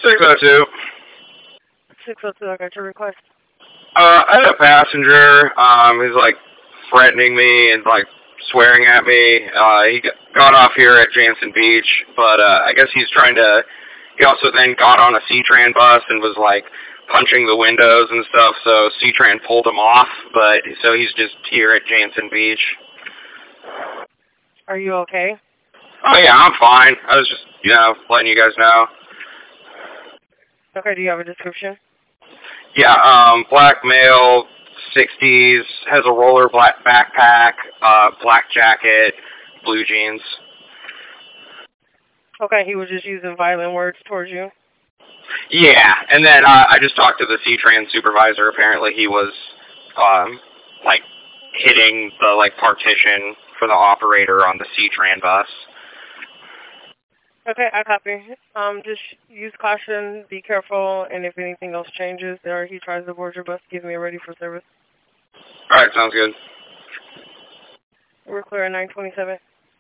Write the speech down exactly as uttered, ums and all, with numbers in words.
six oh two. six oh two, I got your request. Uh, I had a passenger, um, who's like threatening me and like swearing at me. Uh, he got off here at Jansen Beach, but, uh, I guess he's trying to, he also then got on a C-Tran bus and was like punching the windows and stuff, so C-Tran pulled him off, but, so he's just here at Jansen Beach. Are you okay? Oh yeah, I'm fine. I was just, you know, letting you guys know. Okay, do you have a description? Yeah, um, black male, sixties, has a roller black backpack, uh, black jacket, blue jeans. Okay, he was just using violent words towards you? Yeah, and then uh, I just talked to the C-Tran supervisor. Apparently he was, um, like, hitting the, like, partition for the operator on the C-Tran bus. Okay, I copy. Um, just use caution, be careful, and if anything else changes or he tries to board your bus, give me a ready for service. Alright, sounds good. We're clear at nine twenty-seven.